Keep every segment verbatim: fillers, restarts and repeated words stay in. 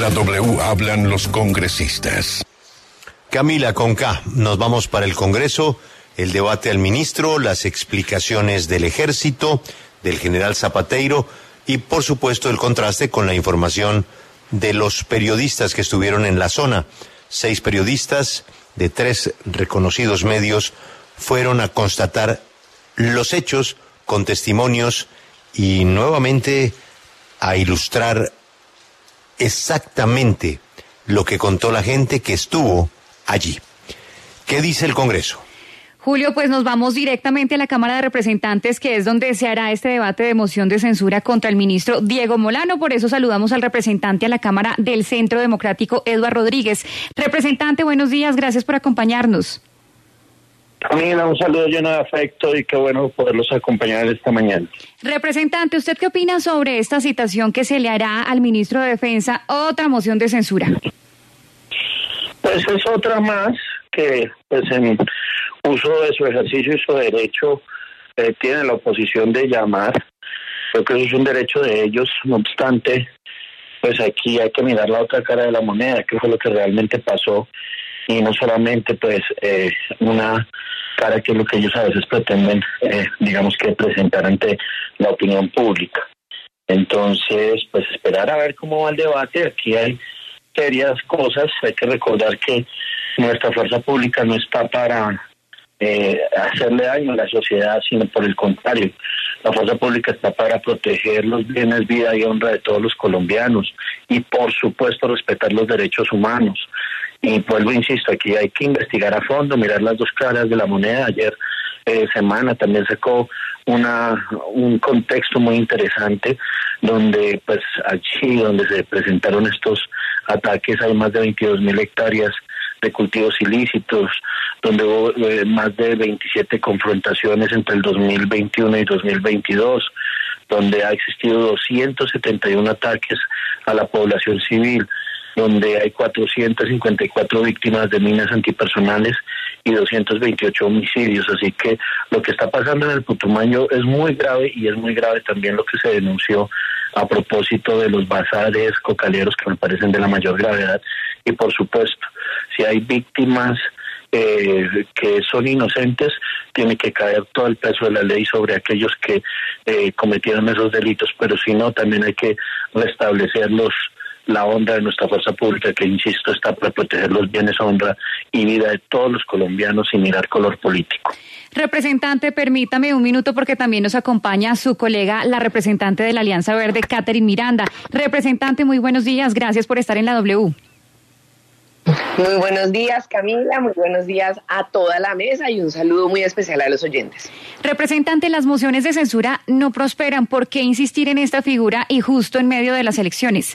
la W hablan los congresistas. Camila, con K, nos vamos para el Congreso, el debate al ministro, las explicaciones del Ejército, del general Zapateiro y, por supuesto, el contraste con la información de los periodistas que estuvieron en la zona. Seis periodistas de tres reconocidos medios fueron a constatar los hechos con testimonios y nuevamente a ilustrar exactamente lo que contó la gente que estuvo allí. ¿Qué dice el Congreso? Julio, pues nos vamos directamente a la Cámara de Representantes, que es donde se hará este debate de moción de censura contra el ministro Diego Molano. Por eso saludamos al representante a la Cámara del Centro Democrático, Eduardo Rodríguez. Representante, buenos días, gracias por acompañarnos. Camila, un saludo lleno de afecto y qué bueno poderlos acompañar esta mañana. Representante, ¿usted qué opina sobre esta citación que se le hará al ministro de Defensa, otra moción de censura? Pues es otra más que, pues en uso de su ejercicio y su derecho, eh, tiene la oposición de llamar. Creo que eso es un derecho de ellos, no obstante, pues aquí hay que mirar la otra cara de la moneda, que fue lo que realmente pasó, y no solamente pues eh, una cara que es lo que ellos a veces pretenden, eh, digamos que presentar ante la opinión pública. Entonces, pues esperar a ver cómo va el debate. Aquí hay serias cosas, hay que recordar que nuestra fuerza pública no está para eh, hacerle daño a la sociedad, sino por el contrario, la fuerza pública está para proteger los bienes, vida y honra de todos los colombianos y por supuesto respetar los derechos humanos. Y vuelvo, insisto, aquí hay que investigar a fondo, mirar las dos caras de la moneda. Ayer eh, semana también sacó una un contexto muy interesante donde pues allí donde se presentaron estos ataques hay más de veintidós mil hectáreas de cultivos ilícitos, donde hubo eh, más de veintisiete confrontaciones entre el dos mil veintiuno y dos mil veintidós, donde ha existido doscientos setenta y uno ataques a la población civil, donde hay cuatrocientas cincuenta y cuatro víctimas de minas antipersonales y doscientos veintiocho homicidios. Así que lo que está pasando en el Putumayo es muy grave y es muy grave también lo que se denunció a propósito de los bazares cocaleros, que me parecen de la mayor gravedad. Y por supuesto, si hay víctimas eh, que son inocentes, tiene que caer todo el peso de la ley sobre aquellos que eh, cometieron esos delitos, pero si no, también hay que restablecer los la honra de nuestra fuerza pública, que insisto está para proteger los bienes, honra y vida de todos los colombianos sin mirar color político. Representante, permítame un minuto porque también nos acompaña su colega, la representante de la Alianza Verde, Catherine Miranda. Representante, muy buenos días, gracias por estar en la W. Muy buenos días, Camila, muy buenos días a toda la mesa y un saludo muy especial a los oyentes. Representante, las mociones de censura no prosperan. ¿Por qué insistir en esta figura y justo en medio de las elecciones?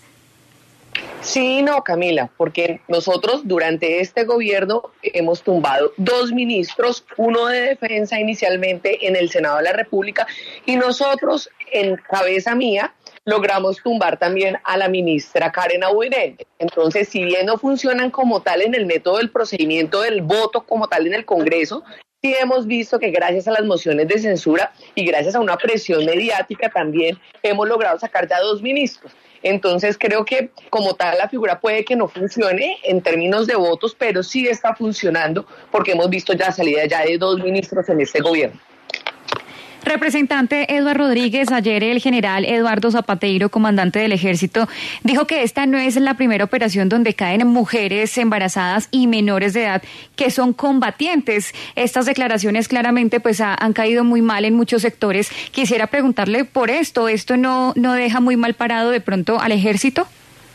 Sí, no, Camila, porque nosotros durante este gobierno hemos tumbado dos ministros, uno de defensa inicialmente en el Senado de la República, y nosotros, en cabeza mía, logramos tumbar también a la ministra Karen Abuirén. Entonces, si bien no funcionan como tal en el método del procedimiento del voto como tal en el Congreso, sí hemos visto que gracias a las mociones de censura y gracias a una presión mediática también hemos logrado sacar ya dos ministros. Entonces creo que como tal la figura puede que no funcione en términos de votos, pero sí está funcionando porque hemos visto ya salida ya de dos ministros en este gobierno. Representante Eduardo Rodríguez, ayer el general Eduardo Zapateiro, comandante del Ejército, dijo que esta no es la primera operación donde caen mujeres embarazadas y menores de edad que son combatientes. Estas declaraciones claramente pues ha, han caído muy mal en muchos sectores. Quisiera preguntarle por esto, ¿esto no, no deja muy mal parado de pronto al Ejército?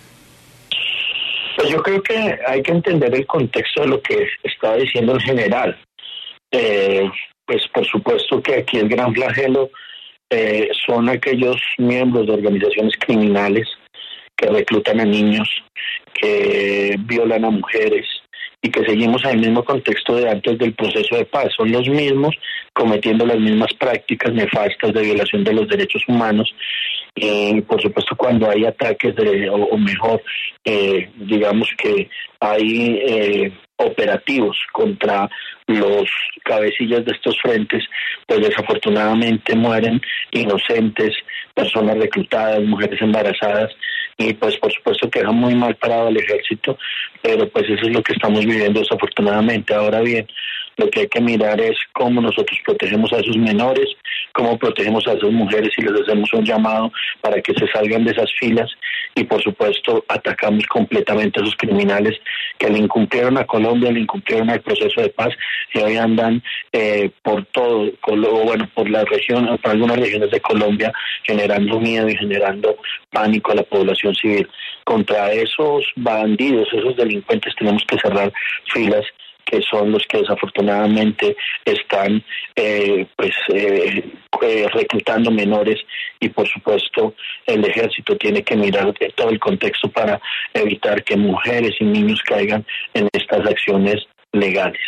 Pues yo creo que hay que entender el contexto de lo que estaba diciendo el general. Eh, pues por supuesto que aquí el gran flagelo eh, son aquellos miembros de organizaciones criminales que reclutan a niños, que violan a mujeres y que seguimos en el mismo contexto de antes del proceso de paz. Son los mismos cometiendo las mismas prácticas nefastas de violación de los derechos humanos. Y por supuesto cuando hay ataques de, o, o mejor, eh, digamos que hay eh, operativos contra los cabecillas de estos frentes, pues desafortunadamente mueren inocentes, personas reclutadas, mujeres embarazadas, y pues por supuesto que deja muy mal parado al ejército, pero pues eso es lo que estamos viviendo desafortunadamente. Ahora bien, lo que hay que mirar es cómo nosotros protegemos a esos menores, cómo protegemos a esas mujeres y les hacemos un llamado para que se salgan de esas filas, y por supuesto atacamos completamente a esos criminales que le incumplieron a Colombia, le incumplieron al proceso de paz y hoy andan eh, por todo, o bueno, por la región, por algunas regiones de Colombia, generando miedo y generando pánico a la población civil. Contra esos bandidos, esos delincuentes, tenemos que cerrar filas, que son los que desafortunadamente están eh, pues eh, eh, reclutando menores, y por supuesto el ejército tiene que mirar todo el contexto para evitar que mujeres y niños caigan en estas acciones legales.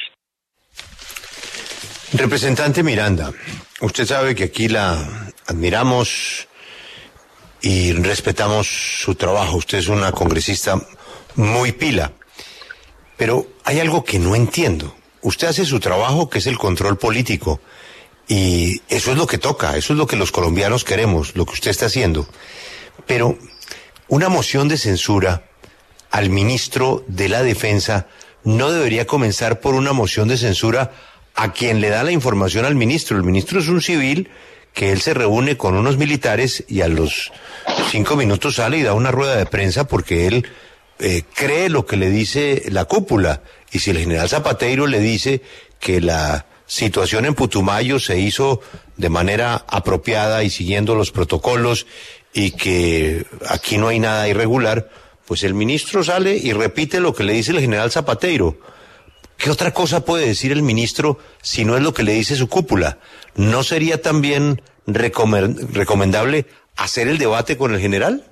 Representante Miranda, usted sabe que aquí la admiramos y respetamos su trabajo. Usted es una congresista muy pila. Pero hay algo que no entiendo. Usted hace su trabajo, que es el control político, y eso es lo que toca, eso es lo que los colombianos queremos, lo que usted está haciendo. Pero una moción de censura al ministro de la Defensa no debería comenzar por una moción de censura a quien le da la información al ministro. El ministro es un civil que él se reúne con unos militares y a los cinco minutos sale y da una rueda de prensa porque él Eh, cree lo que le dice la cúpula, y si el general Zapatero le dice que la situación en Putumayo se hizo de manera apropiada y siguiendo los protocolos y que aquí no hay nada irregular, pues el ministro sale y repite lo que le dice el general Zapatero. ¿Qué otra cosa puede decir el ministro si no es lo que le dice su cúpula? ¿No sería también recomendable hacer el debate con el general?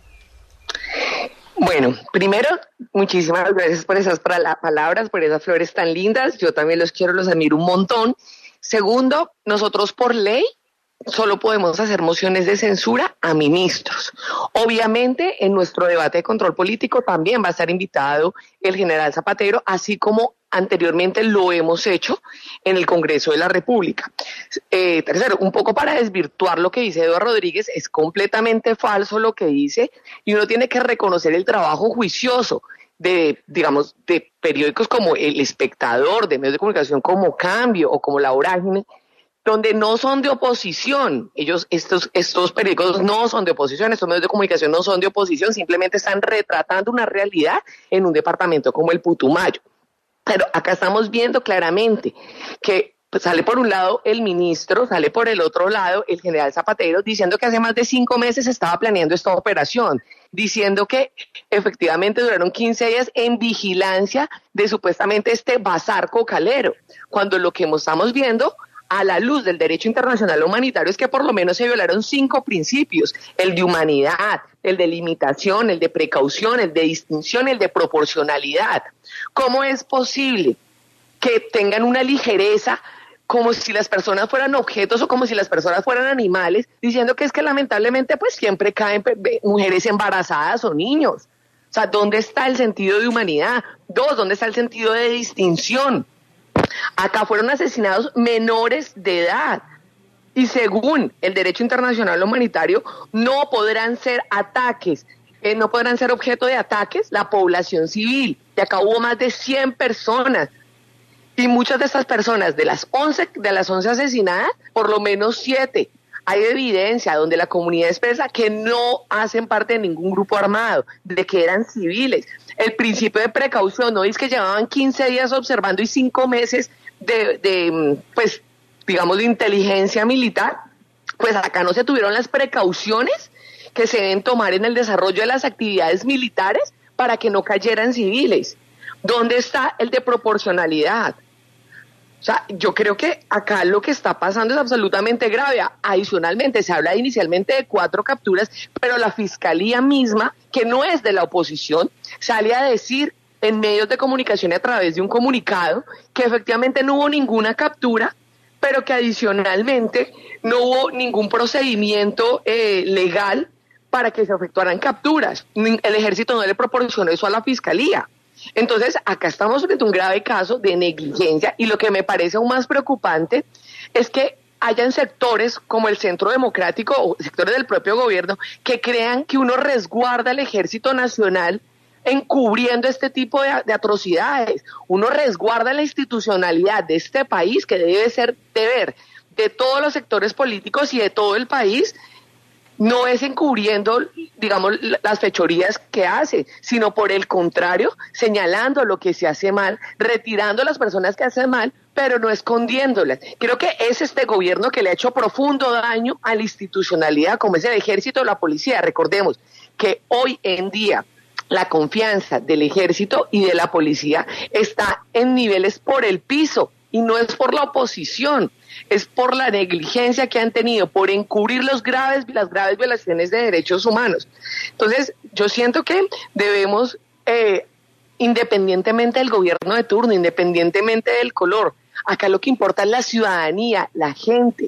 Bueno, primero, muchísimas gracias por esas palabras, por esas flores tan lindas. Yo también los quiero, los admiro un montón. Segundo, nosotros por ley solo podemos hacer mociones de censura a ministros. Obviamente, en nuestro debate de control político también va a estar invitado el general Zapatero, así como anteriormente lo hemos hecho en el Congreso de la República. Eh, tercero, un poco para desvirtuar lo que dice Eduardo Rodríguez, es completamente falso lo que dice, y uno tiene que reconocer el trabajo juicioso de, digamos, de periódicos como El Espectador, de medios de comunicación como Cambio o como La Vorágine, donde no son de oposición. Ellos, estos, estos periódicos no son de oposición, estos medios de comunicación no son de oposición, simplemente están retratando una realidad en un departamento como el Putumayo. Pero acá estamos viendo claramente que pues, sale por un lado el ministro, sale por el otro lado el general Zapatero diciendo que hace más de cinco meses estaba planeando esta operación, diciendo que efectivamente duraron quince días en vigilancia de supuestamente este bazar cocalero, cuando lo que estamos viendo a la luz del derecho internacional humanitario es que por lo menos se violaron cinco principios: el de humanidad, el de limitación, el de precaución, el de distinción, el de proporcionalidad. ¿Cómo es posible que tengan una ligereza como si las personas fueran objetos o como si las personas fueran animales, diciendo que es que lamentablemente pues siempre caen mujeres embarazadas o niños? O sea, ¿dónde está el sentido de humanidad? Dos, ¿dónde está el sentido de distinción? Acá fueron asesinados menores de edad y según el derecho internacional humanitario no podrán ser ataques, eh, no podrán ser objeto de ataques la población civil. Y acá hubo más de cien personas y muchas de estas personas, de las once, de las once asesinadas, por lo menos siete, hay evidencia donde la comunidad expresa que no hacen parte de ningún grupo armado, de que eran civiles. El principio de precaución, ¿no? Es que llevaban quince días observando y cinco meses de, de, pues, digamos, de inteligencia militar. Pues acá no se tuvieron las precauciones que se deben tomar en el desarrollo de las actividades militares para que no cayeran civiles. ¿Dónde está el de proporcionalidad? O sea, yo creo que acá lo que está pasando es absolutamente grave. Adicionalmente, se habla inicialmente de cuatro capturas, pero la fiscalía misma, que no es de la oposición, sale a decir en medios de comunicación a través de un comunicado que efectivamente no hubo ninguna captura, pero que adicionalmente no hubo ningún procedimiento eh, legal para que se efectuaran capturas. El ejército no le proporcionó eso a la fiscalía. Entonces, acá estamos frente a un grave caso de negligencia y lo que me parece aún más preocupante es que hayan sectores como el Centro Democrático o sectores del propio gobierno que crean que uno resguarda al Ejército Nacional encubriendo este tipo de, de atrocidades. Uno resguarda la institucionalidad de este país, que debe ser deber de todos los sectores políticos y de todo el país. No es encubriendo, digamos, las fechorías que hace, sino por el contrario, señalando lo que se hace mal, retirando a las personas que hacen mal, pero no escondiéndolas. Creo que es este gobierno que le ha hecho profundo daño a la institucionalidad, como es el ejército o la policía. Recordemos que hoy en día la confianza del ejército y de la policía está en niveles por el piso, y no es por la oposición, es por la negligencia que han tenido, por encubrir los graves, las graves violaciones de derechos humanos. Entonces, yo siento que debemos, eh, independientemente del gobierno de turno, independientemente del color, acá lo que importa es la ciudadanía, la gente,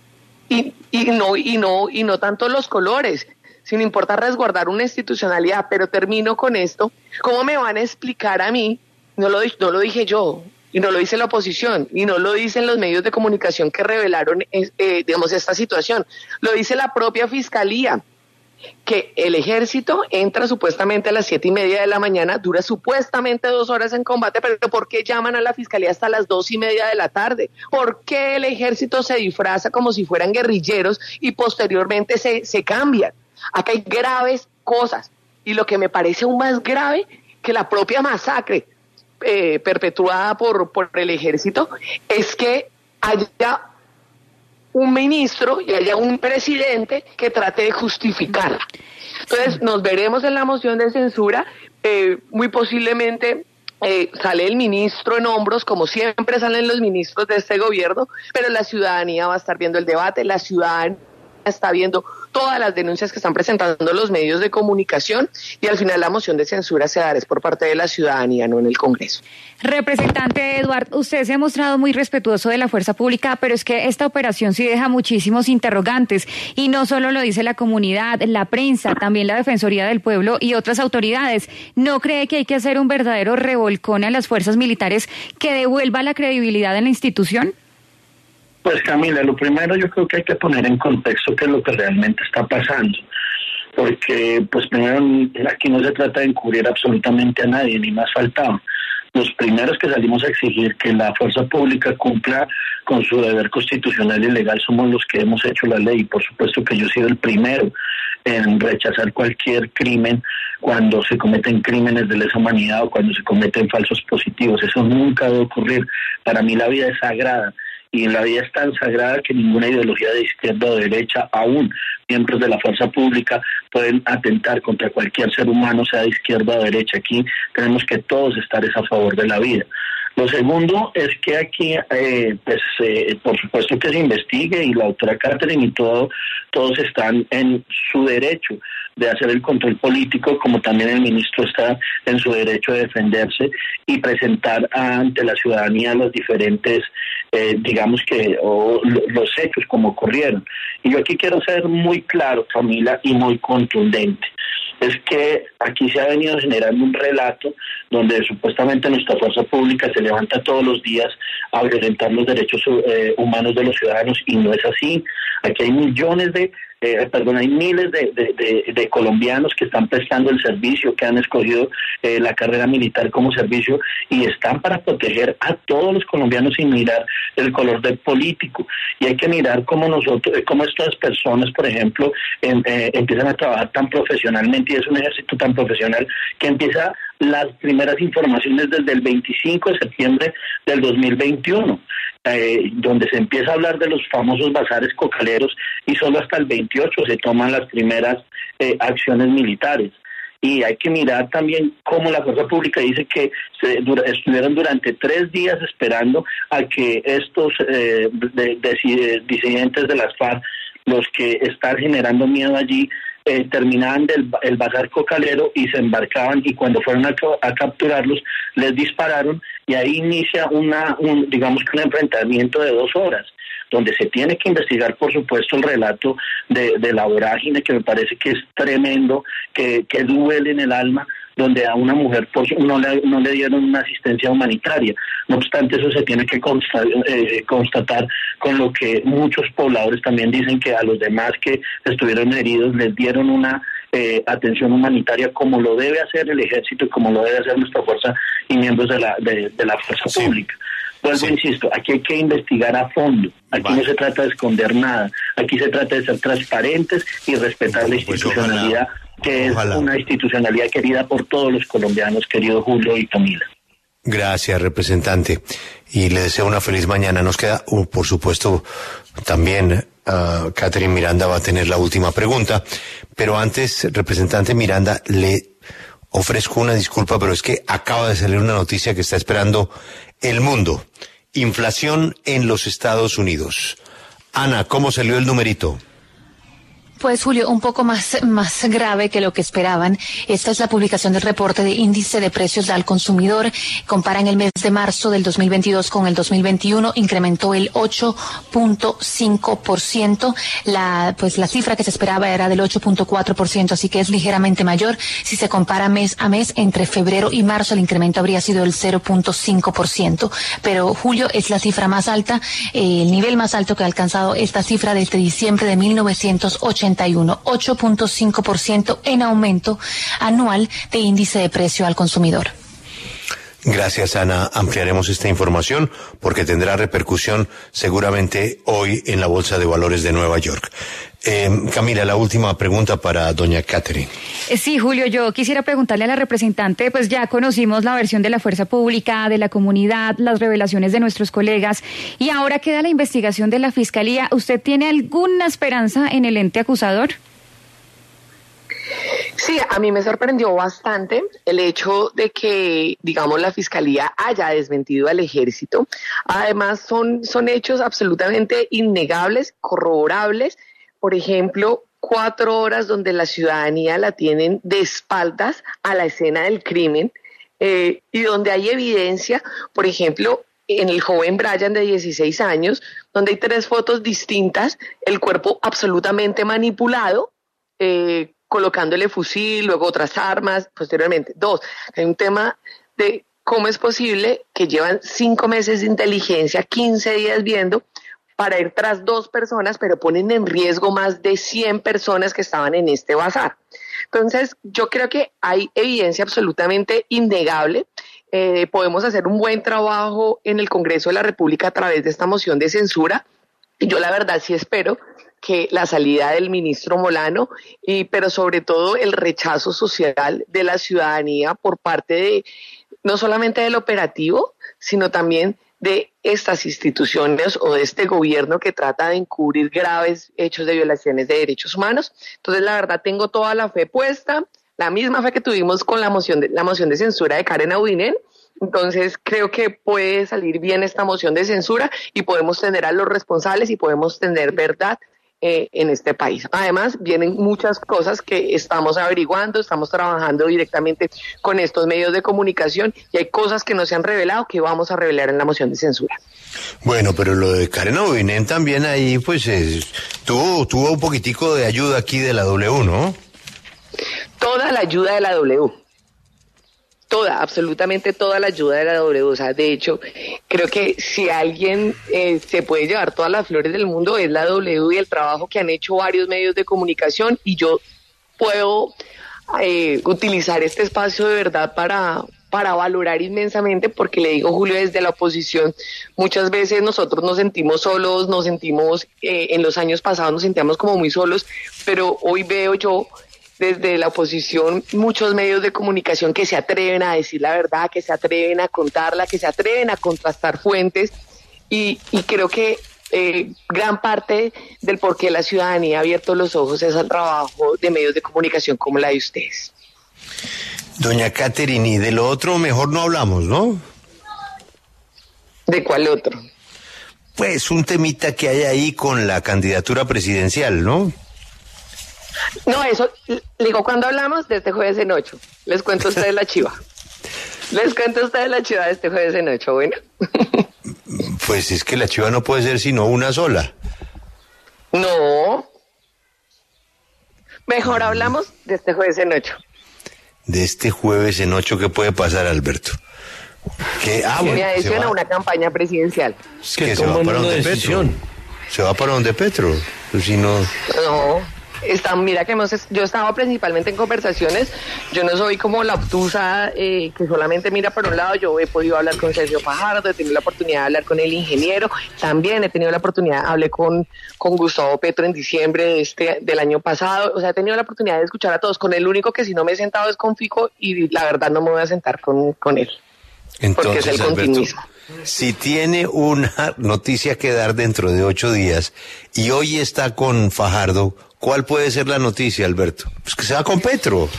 y, y, no, y, no, y no tanto los colores, sin importar resguardar una institucionalidad. Pero termino con esto. ¿Cómo me van a explicar a mí? No lo, no lo dije yo, y no lo dice la oposición, y no lo dicen los medios de comunicación que revelaron, eh, digamos, esta situación. Lo dice la propia Fiscalía, que el ejército entra supuestamente a las siete y media de la mañana, dura supuestamente dos horas en combate, pero ¿por qué llaman a la Fiscalía hasta las dos y media de la tarde? ¿Por qué el ejército se disfraza como si fueran guerrilleros y posteriormente se, se cambian? Acá hay graves cosas, y lo que me parece aún más grave que la propia masacre eh, perpetuada por, por el ejército es que haya un ministro y haya un presidente que trate de justificarla. Entonces nos veremos en la moción de censura, eh, muy posiblemente eh, sale el ministro en hombros, como siempre salen los ministros de este gobierno, pero la ciudadanía va a estar viendo el debate, la ciudadanía está viendo todas las denuncias que están presentando los medios de comunicación, y al final la moción de censura se dará es por parte de la ciudadanía, no en el Congreso. Representante Eduard, usted se ha mostrado muy respetuoso de la fuerza pública, pero es que esta operación sí deja muchísimos interrogantes, y no solo lo dice la comunidad, la prensa, también la Defensoría del Pueblo y otras autoridades. ¿No cree que hay que hacer un verdadero revolcón a las fuerzas militares que devuelva la credibilidad en la institución? Pues Camila, lo primero yo creo que hay que poner en contexto qué es lo que realmente está pasando, porque pues primero aquí no se trata de encubrir absolutamente a nadie, ni más faltaba. Los primeros que salimos a exigir que la fuerza pública cumpla con su deber constitucional y legal somos los que hemos hecho la ley, y por supuesto que yo he sido el primero en rechazar cualquier crimen cuando se cometen crímenes de lesa humanidad o cuando se cometen falsos positivos. Eso nunca debe ocurrir. Para mí la vida es sagrada, y la vida es tan sagrada que ninguna ideología de izquierda o derecha, aún miembros de la fuerza pública, pueden atentar contra cualquier ser humano, sea de izquierda o derecha. Aquí tenemos que todos estar a favor de la vida. Lo segundo es que aquí, eh, pues, eh, por supuesto que se investigue, y la doctora Catherine y todo, todos están en su derecho de hacer el control político, como también el ministro está en su derecho de defenderse y presentar ante la ciudadanía los diferentes, eh, digamos que, o, los hechos como ocurrieron. Y yo aquí quiero ser muy claro, Camila, y muy contundente. Es que aquí se ha venido generando un relato donde supuestamente nuestra fuerza pública se levanta todos los días a violentar los derechos eh, humanos de los ciudadanos, y no es así. Aquí hay millones de, eh, perdón, hay miles de, de, de, de colombianos que están prestando el servicio, que han escogido eh, la carrera militar como servicio, y están para proteger a todos los colombianos sin mirar el color del político. Y hay que mirar cómo nosotros, cómo estas personas, por ejemplo, en, eh, empiezan a trabajar tan profesionalmente, y es un ejército tan profesional que empieza las primeras informaciones desde el veinticinco de septiembre del dos mil veintiuno, eh, donde se empieza a hablar de los famosos bazares cocaleros, y solo hasta el veintiocho se toman las primeras eh, acciones militares. Y hay que mirar también cómo la fuerza pública dice que se, dura, estuvieron durante tres días esperando a que estos eh, de, de, disidentes de las FARC, los que están generando miedo allí, Eh, terminaban del el bazar cocalero y se embarcaban, y cuando fueron a, a capturarlos les dispararon, y ahí inicia una un, digamos que un enfrentamiento de dos horas, donde se tiene que investigar, por supuesto, el relato de, de la vorágine, que me parece que es tremendo, que, que duele en el alma, donde a una mujer por, no, le, no le dieron una asistencia humanitaria. No obstante, eso se tiene que constatar, eh, constatar con lo que muchos pobladores también dicen, que a los demás que estuvieron heridos les dieron una eh, atención humanitaria, como lo debe hacer el ejército y como lo debe hacer nuestra fuerza y miembros de la, de, de la fuerza sí. pública. Vuelvo, sí. insisto, aquí hay que investigar a fondo. Aquí vale. no se trata de esconder nada. Aquí se trata de ser transparentes y respetar pues, la institucionalidad, pues, que ojalá. es una institucionalidad querida por todos los colombianos, querido Julio y Camila. Gracias, representante. Y le deseo una feliz mañana. Nos queda, uh, por supuesto, también uh, Catherine Miranda va a tener la última pregunta. Pero antes, representante Miranda, le ofrezco una disculpa, pero es que acaba de salir una noticia que está esperando el mundo. Inflación en los Estados Unidos. Ana, ¿cómo salió el numerito? Pues, Julio, un poco más, más grave que lo que esperaban. Esta es la publicación del reporte de índice de precios al consumidor. Comparan el mes de marzo del dos mil veintidós con el dos mil veintiuno. Incrementó el ocho punto cinco por ciento. La, pues la cifra que se esperaba era del ocho punto cuatro por ciento, así que es ligeramente mayor. Si se compara mes a mes, entre febrero y marzo, el incremento habría sido el cero punto cinco por ciento. Pero, Julio, es la cifra más alta, eh, el nivel más alto que ha alcanzado esta cifra desde diciembre de mil novecientos ochenta. ocho punto cinco por ciento en aumento anual de índice de precio al consumidor. Gracias, Ana. Ampliaremos esta información porque tendrá repercusión seguramente hoy en la Bolsa de Valores de Nueva York. Eh, Camila, la última pregunta para doña Catherine. Sí, Julio, yo quisiera preguntarle a la representante, pues ya conocimos la versión de la fuerza pública, de la comunidad, las revelaciones de nuestros colegas, y ahora queda la investigación de la Fiscalía. ¿Usted tiene alguna esperanza en el ente acusador? Sí, a mí me sorprendió bastante el hecho de que, digamos, la Fiscalía haya desmentido al Ejército. Además, son, son hechos absolutamente innegables, corroborables. Por ejemplo, cuatro horas donde la ciudadanía la tienen de espaldas a la escena del crimen, eh, y donde hay evidencia, por ejemplo, en el joven Brian de dieciséis años, donde hay tres fotos distintas, el cuerpo absolutamente manipulado, eh, colocándole fusil, luego otras armas, posteriormente. Dos, hay un tema de cómo es posible que llevan cinco meses de inteligencia, quince días viendo, para ir tras dos personas, pero ponen en riesgo más de cien personas que estaban en este bazar. Entonces, yo creo que hay evidencia absolutamente innegable. Eh, podemos hacer un buen trabajo en el Congreso de la República a través de esta moción de censura. Y yo la verdad sí espero que la salida del ministro Molano, y, pero sobre todo el rechazo social de la ciudadanía por parte de, no solamente del operativo, sino también de estas instituciones o de este gobierno que trata de encubrir graves hechos de violaciones de derechos humanos. Entonces, la verdad, tengo toda la fe puesta, la misma fe que tuvimos con la moción de, la moción de censura de Karen Audinen. Entonces, creo que puede salir bien esta moción de censura y podemos tener a los responsables y podemos tener verdad Eh, en este país. Además, vienen muchas cosas que estamos averiguando, estamos trabajando directamente con estos medios de comunicación y hay cosas que no se han revelado que vamos a revelar en la moción de censura. Bueno, pero lo de Karen Audinen también ahí, pues, es, tuvo, tuvo un poquitico de ayuda aquí de la W, ¿no? Toda la ayuda de la W. Toda, absolutamente toda la ayuda de la W. O sea, de hecho, creo que si alguien eh, se puede llevar todas las flores del mundo es la W y el trabajo que han hecho varios medios de comunicación, y yo puedo eh, utilizar este espacio de verdad para, para valorar inmensamente, porque le digo, Julio, desde la oposición muchas veces nosotros nos sentimos solos, nos sentimos, eh, en los años pasados nos sentíamos como muy solos, pero hoy veo yo desde la oposición muchos medios de comunicación que se atreven a decir la verdad, que se atreven a contarla, que se atreven a contrastar fuentes, y, y creo que eh, gran parte del por qué la ciudadanía ha abierto los ojos es al trabajo de medios de comunicación como la de ustedes. Doña Catherine, y de lo otro mejor no hablamos, ¿no? ¿De cuál otro? Pues un temita que hay ahí con la candidatura presidencial, ¿no? No, eso, le digo, cuando hablamos de este jueves en ocho, les cuento a ustedes la chiva. Les cuento a ustedes la chiva de este jueves en ocho, bueno. Pues es que la chiva no puede ser sino una sola. No. Mejor hablamos de este jueves en ocho. de este jueves en ocho, ¿qué puede pasar, Alberto? Que, ah, bueno, me se adhesiona va, a una campaña presidencial. que que se va toman para una donde decisión. Petro. Se va para donde Petro. Pues si no... No, está, mira que hemos, yo estaba principalmente en conversaciones, yo no soy como la obtusa eh, que solamente mira por un lado, yo he podido hablar con Sergio Fajardo, he tenido la oportunidad de hablar con el ingeniero, también he tenido la oportunidad, hablé con, con Gustavo Petro en diciembre de este, del año pasado, o sea, he tenido la oportunidad de escuchar a todos, con el único que si no me he sentado es con Fico y la verdad no me voy a sentar con, con él. Entonces, porque es el Alberto, continuismo. si tiene una noticia que dar dentro de ocho días y hoy está con Fajardo, ¿cuál puede ser la noticia, Alberto? Pues que se va con Petro.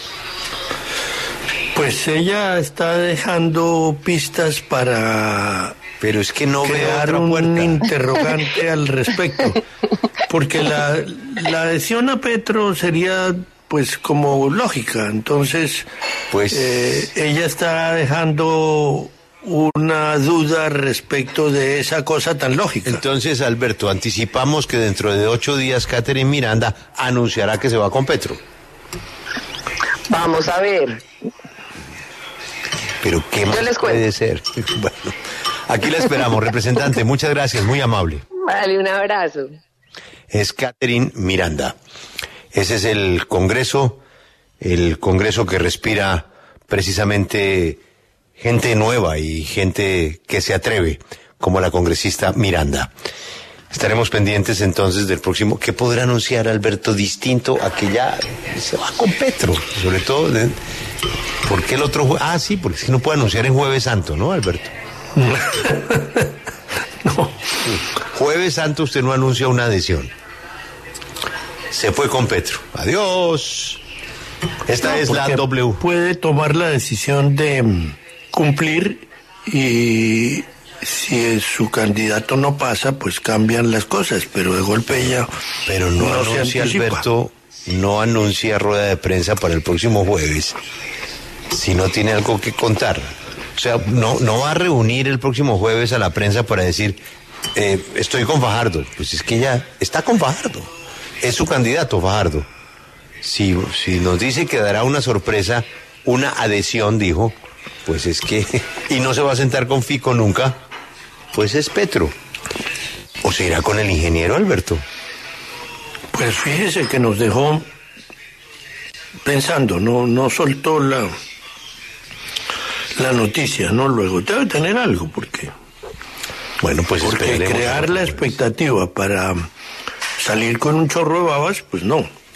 Pues ella está dejando pistas para Pero es que no veo crear otra un puerta. interrogante al respecto. Porque la, la adhesión a Petro sería pues como lógica. Entonces, Pues- eh, ella está dejando una duda respecto de esa cosa tan lógica. Entonces, Alberto, anticipamos que dentro de ocho días Catherine Miranda anunciará que se va con Petro. Vamos a ver. Pero ¿qué más les puede cuento. ser? Bueno, aquí la esperamos, representante. Muchas gracias, muy amable. Vale, un abrazo. Es Catherine Miranda. Ese es el Congreso, el Congreso que respira precisamente gente nueva y gente que se atreve, como la congresista Miranda. Estaremos pendientes entonces del próximo. ¿Qué podrá anunciar Alberto distinto a que ya se va con Petro? Sobre todo, ¿eh? ¿Por qué el otro jue- Ah, sí, porque es que no puede anunciar en Jueves Santo, ¿no, Alberto? No. Jueves Santo usted no anuncia una adhesión. Se fue con Petro. Adiós. Esta No, es la porque W. puede tomar la decisión de mm, cumplir y si su candidato no pasa, pues cambian las cosas, pero de golpe ella Pero no, no se anuncia, anticipa. Alberto, no anuncia rueda de prensa para el próximo jueves si no tiene algo que contar. O sea, no, no va a reunir el próximo jueves a la prensa para decir, eh, estoy con Fajardo. Pues es que ya está con Fajardo. Es su candidato, Fajardo. Si, si nos dice que dará una sorpresa, una adhesión, dijo, pues es que, y no se va a sentar con Fico nunca, pues es Petro. ¿O se irá con el ingeniero, Alberto? Pues fíjese que nos dejó pensando, no, no soltó la, la noticia, ¿no? Luego debe tener algo, porque, Bueno, pues porque esperemos. crear la expectativa para salir con un chorro de babas, pues no.